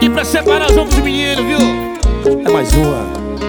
E pra separar os homens dos meninos, viu? É mais uma.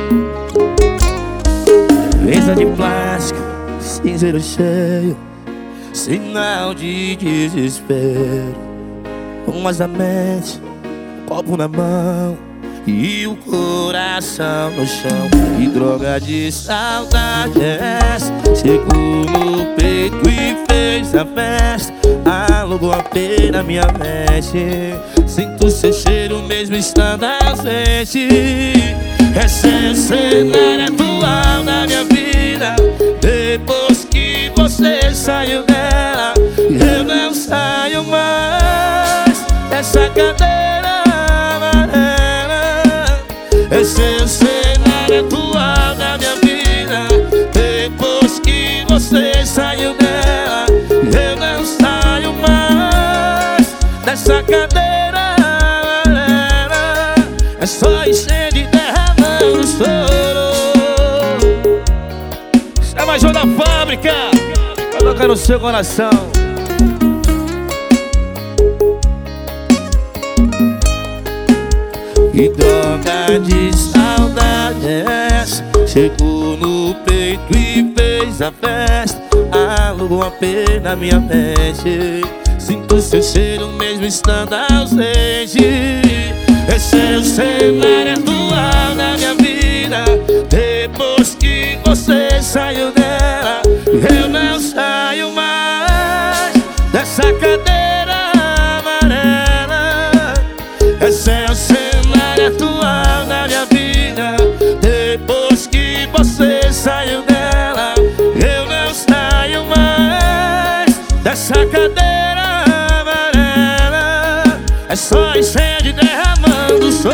Mesa de plástico, cinzeiro cheio, sinal de desespero. Umas da mente, copo na mão e o coração no chão. Que droga de saudade é essa? Chegou no peito e fez a festa. Alugou a pena na minha mente. Sinto seu cheiro mesmo estando ausente. Esse é o cenário atual da minha vida. Depois que você saiu dela, eu não saio mais dessa cadeira amarela. Esse é o cenário atual da minha vida. Depois que você saiu dela, eu não saio mais dessa cadeira amarela. É só incêndio derramando choro. Isso é mais um da fábrica. Coloca no seu coração. Que droga de saudade é essa? Chegou no peito e fez a festa. Alugou a pena na minha mente. Sinto seu cheiro mesmo estando ausente. Esse é o cenário atual da minha vida. Depois que você saiu dela, eu não saio mais dessa cadeira amarela. Esse é o cenário atual da minha vida. Depois que você saiu dela, eu não saio mais dessa cadeira amarela. É só incêndio derramando choro.